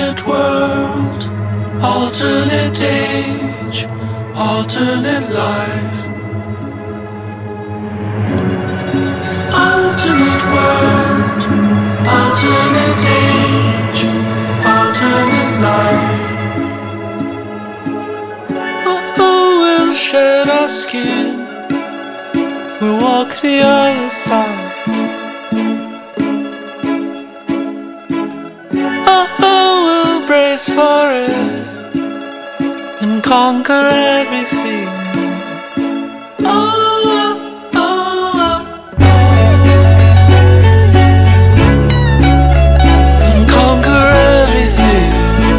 Alternate world, alternate age, alternate life. Alternate world, alternate age, alternate life. Oh, we'll shed our skin, we'll walk the other side. Brace for it and conquer everything. And conquer everything.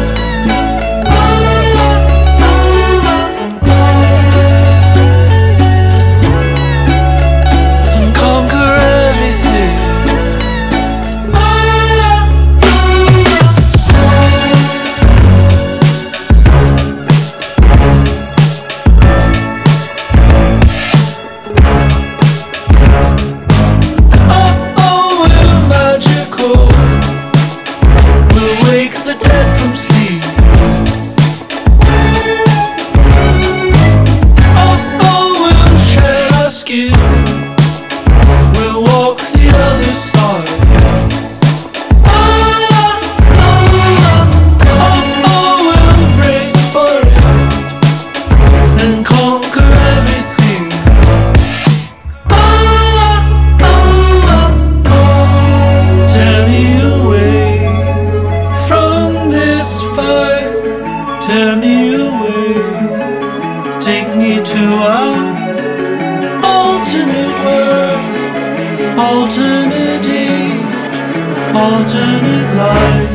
And conquer everything. We'll walk the other side. We'll brace for it and conquer everything. Tear me away from this fight. Tear me away. Take me to our alternate world, alternate age, alternate life.